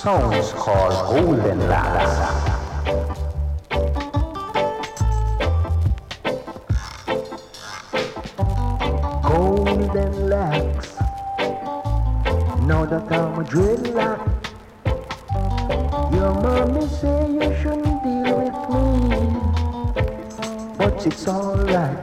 Sounds called Golden Lads. Golden Lads. Now that I'm a dreadlock, your mommy say you shouldn't deal with me, but it's alright.